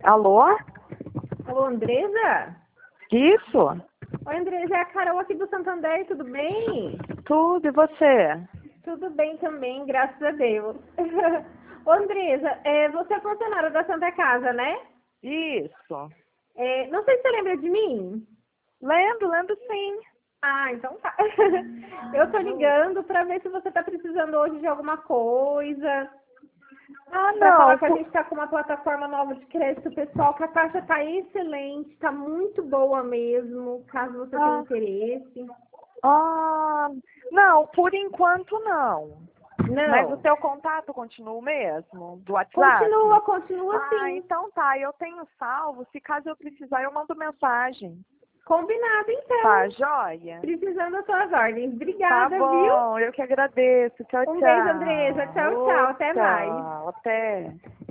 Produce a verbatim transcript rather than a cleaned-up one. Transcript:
Alô? Alô, Andresa? Isso? Oi, Andresa, é a Carol aqui do Santander, tudo bem? Tudo, e você? Tudo bem também, graças a Deus. Ô, Andresa, é, você é funcionária da Santa Casa, né? Isso. É, não sei se você lembra de mim. Lembro, lembro sim. Ah, então tá. Eu tô ligando pra ver se você tá precisando hoje de alguma coisa. Ah, Pra falar não. que a pu- gente tá com uma plataforma nova de crédito pessoal, que a taxa tá excelente, tá muito boa mesmo, caso você tenha Ah, interesse. ah, não, por enquanto não. Mas o Não. seu contato continua o mesmo? Do WhatsApp? Continua, continua Ah, sim. então tá. Eu tenho salvo. Se caso eu precisar, eu mando mensagem. Combinado, Tá, então. joia? Precisando das suas ordens. Tá Obrigada, viu? bom, eu que agradeço. Tchau, Um beijo, Andresa. tchau. Tchau, tchau. Ô, Até mais. tchau. Até.